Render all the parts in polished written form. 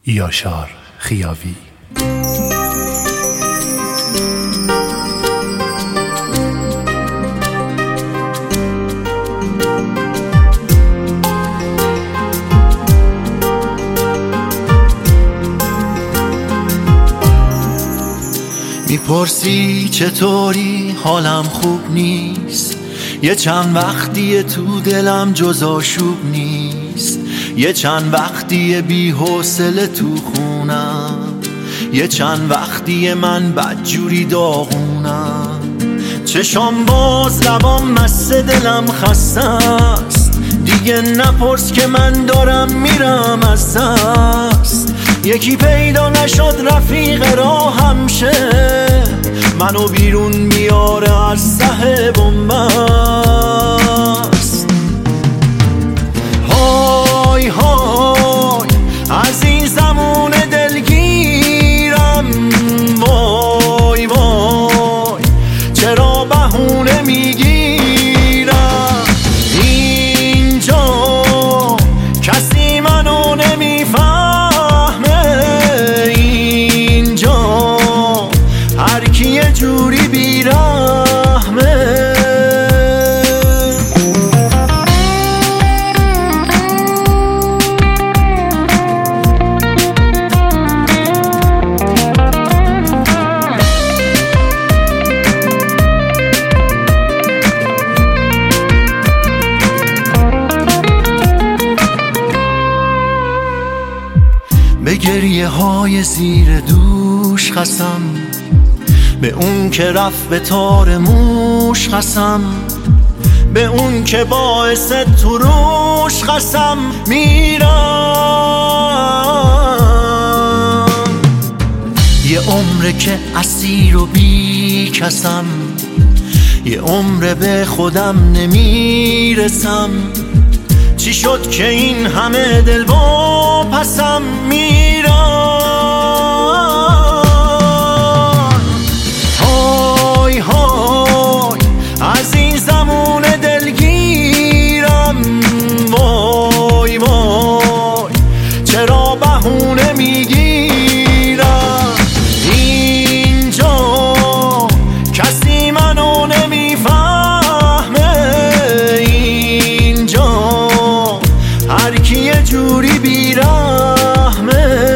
یاشار خیاوی. میپرسی چطوری؟ حالم خوب نیست، یه چند وقتیه تو دلم جز آشوب نیست، یه چند وقتیه بی حوصله تو خونم، یه چند وقتیه من بدجوری داغونم، چشام باز لبام مست دلم خسته است، دیگه نپرس که من دارم میرم از دست، یکی پیدا نشد رفیق راهم شه، منو بیرون میاره از ته بنبست. های های از این زمون دلگیرم، وای وای چرا بهونه میگیرم، اینجا کسی منو نمیفهمه، اینجا هر کی یه جوری بیرحمه. به گریه های زیر دوش قسم، به اون که رفت به تار موش قسم، به اون که باعث تو روش قسم میرم، یه عمره که اسیر و بی کسم، یه عمره به خودم نمیرسم، چی شد که این همه دل با پسم میرم. های های از این زمون دلگیرم، وای وای چرا بهونه میگیرم، اینجا کسی منو نمیفهمه، اینجا هر کی یه جوری بیرحمه.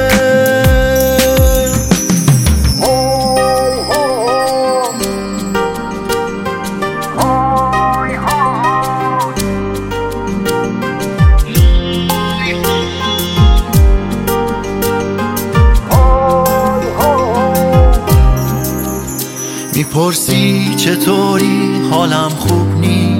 میپرسی چطوری؟ حالم خوب نیست،